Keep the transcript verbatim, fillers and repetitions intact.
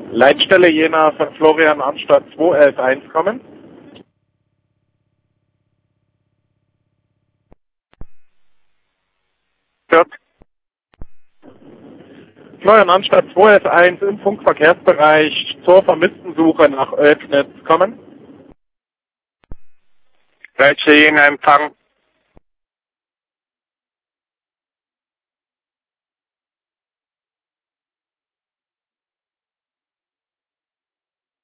Leitstelle Jena von Florian Arnstadt zwei eins eins kommen. Hört. Florian Arnstadt zwei eins eins im Funkverkehrsbereich zur Vermisstensuche nach Oelpnitz kommen. Leitstelle Jena Empfang.